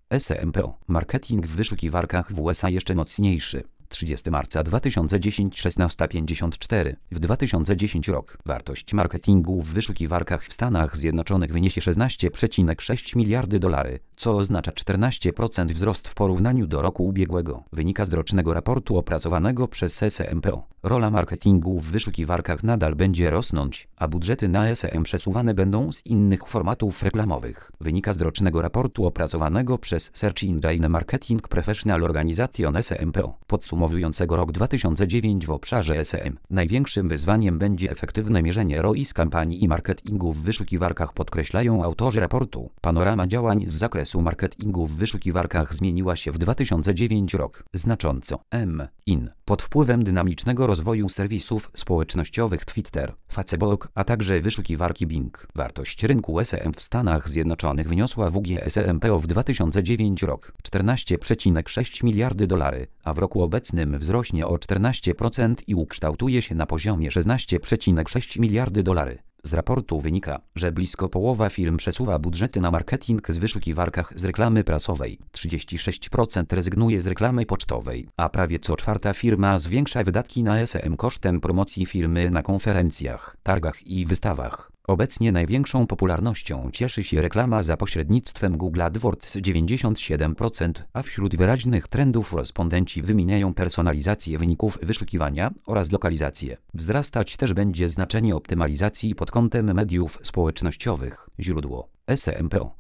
SMPO. Marketing w wyszukiwarkach w USA jeszcze mocniejszy. 30 marca 2010 16:54. W 2010 rok wartość marketingu w wyszukiwarkach w Stanach Zjednoczonych wyniesie 16,6 miliardy dolarów, co oznacza 14% wzrost w porównaniu do roku ubiegłego. Wynika z rocznego raportu opracowanego przez SMPO. Rola marketingu w wyszukiwarkach nadal będzie rosnąć, a budżety na SM przesuwane będą z innych formatów reklamowych. Wynika z rocznego raportu opracowanego przez Search Engine Marketing Professional Organization SMPO. Podsumowującego rok 2009 w obszarze SM. Największym wyzwaniem będzie efektywne mierzenie ROI z kampanii i marketingu w wyszukiwarkach, podkreślają autorzy raportu. Panorama działań z zakresu marketingu w wyszukiwarkach zmieniła się w 2009 rok znacząco. Pod wpływem dynamicznego rozwoju serwisów społecznościowych Twitter, Facebook, a także wyszukiwarki Bing. Wartość rynku SM w Stanach Zjednoczonych wyniosła WGSMPO w 2009 rok 14,6 miliardy dolarów, a w roku obecnym wzrośnie o 14% i ukształtuje się na poziomie 16,6 miliardy dolarów. Z raportu wynika, że blisko połowa firm przesuwa budżety na marketing z wyszukiwarkach z reklamy prasowej, 36% rezygnuje z reklamy pocztowej, a prawie co czwarta firma zwiększa wydatki na SM kosztem promocji firmy na konferencjach, targach i wystawach. Obecnie największą popularnością cieszy się reklama za pośrednictwem Google AdWords 97%, a wśród wyraźnych trendów respondenci wymieniają personalizację wyników wyszukiwania oraz lokalizację. Wzrastać też będzie znaczenie optymalizacji pod kątem mediów społecznościowych. Źródło: SMPO.